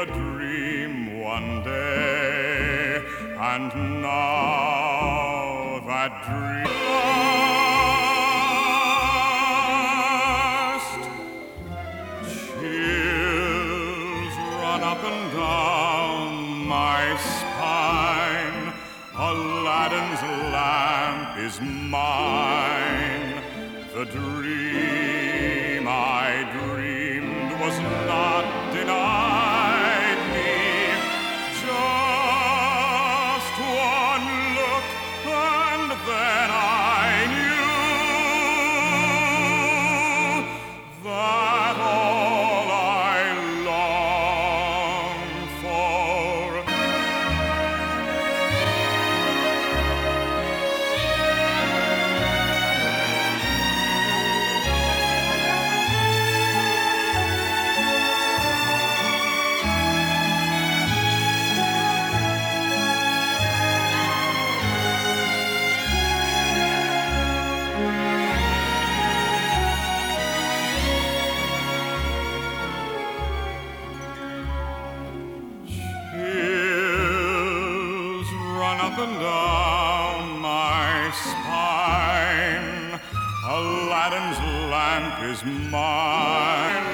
dream one day, and now that dream lost. Chills run up and down my spine. Aladdin's lamp is mine. The dream I dreamed was not denied me. Just one look, and then I knew that all I longed for. Chills run up and down my spine. Aladdin's lamp is mine.